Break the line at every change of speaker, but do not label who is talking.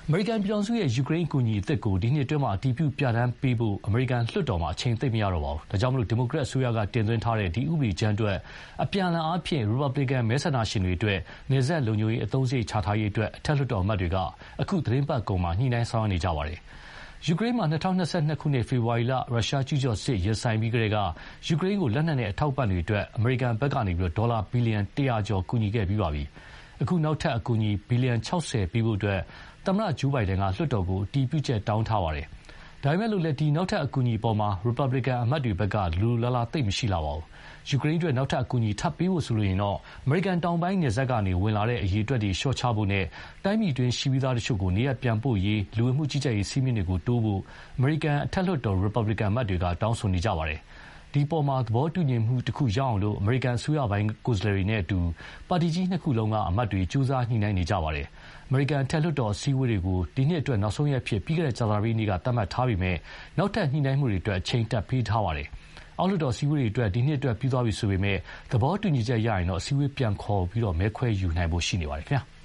အမေရိကန်ပြည်ထောင်စုရဲ့ယူကရိန်းအကူအညီအသစ်ကိုဒီနှစ်အတွင်းအတည်ပြုပြဋ္ဌာန်းပေးဖို့အမေရိကန်လွှတ်တော်မှာအချိန်သိပ်မရတော့ပါဘူး။ဒါကြောင့်ဒီမိုကရက်အစိုးရကတင်သွင်းထားတဲ့ဒီဥပဒေကြမ်းအတွက်အပြန်အလှန်အားဖြင့်ရီပတ်ဘလီကန်မဲဆန္ဒရှင်တွေအတွက်နယ်စပ်လုံခြုံရေးအသုံးစရိတ်ချထားရေးအတွက်အထက်လွှတ်တော်အမတ်တွေကအခုသီတင်းပတ်ကုန်မှာညှိနှိုင်းဆောင်ရွက်နေကြပါတယ်။ယူကရိန်းမှာ2022ခုနှစ်ဖေဖော်ဝါရီလရုရှားကျူးကျော်စစ်ရင်ဆိုင်ပြီးကတည်းကယူကရိန်းကိုလက်နက်နဲ့အထောက်ပံ့တွေအတွက်အမေရိကန်ဘက်ကနေဒေါ်လာဘီလီယံ100ကျော်ကူညီခဲ့ပြီးပါပြီ။အခုနောက်ထပ်အကူအညီဘီလီယံ60ပေးဖို့အတွက်သမ္မတဂျိုးဘိုင်ဒန်ကလွှတ်တော်ကိုအတည်ပြုချက်တောင်းထားပါတယ်။ဒါပေမဲ့လို့လည်းဒီနောက်ထပ်အကူအညီအပေါ်မှာရီပတ်ဘလီကန်အမတ်တွေဘက်ကလူလာလာသိပ်မရှိလာပါဘူး။ယူကရိန်းအတွက်နောက်ထပ်အကူအညီထပ်ပေးဖို့ဆိုလို့ရင်တော့အမေရိကန်တောင်ပိုင်းနယ်စပ်ကနေဝင်လာတဲ့အရေးအတွက်တွေလျှော့ချဖို့နဲ့တိုင်းပြည်တွင်းရှိပြီးသားတချို့ကိုနေရာပြန်ပို့ရေးလူဝင်မှုကြီးကြပ်ရေးစည်းမျဉ်းတွေကိုတိုးဖို့အမေရိကန်အထက်လွှတ်တော်ရီပတ်ဘလီကန်အမတ်တွေကတောင်းဆိုနေကြပါတယ်။ဒီပေါ်မှာသဘောတူညီမှုတစ်ခုရအောင်အမေရိကန်အစိုးရပိုင်းကိုယ်စားလှယ်တွေနဲ့အတူပါတီကြီးနှစ်ခုလုံးကအမတ်တွေကြိုးစားညှိနှိုင်းနေကြပါတယ်။အမေရိကန်အထက်လွှတ်တော်အစည်းအဝေးတွေကိုဒီနှစ်အတွက်နောက်ဆုံးရက်ဖြစ်ပြီးခဲ့တဲ့ကြာသပတေးနေ့ကသတ်မှတ်ထားပေမဲ့နောက်ထပ်ညှိနှိုင်းမှုတွေအတွက်အချိန်တပ်ပေးထားပါတယ်။အောက်လွှတ်တော်အစည်းအဝေးတွေအတွက်ဒီနှစ်အတွက်ပြီးသွားပြီဆိုပေမဲ့သဘောတူညီချက်ရရင်တော့အစည်းအဝေးပြန်ခေါ်ပြီးမဲခွဲယူနိုင်ဖို့ရှိနေပါတယ်ခင်ဗျာ။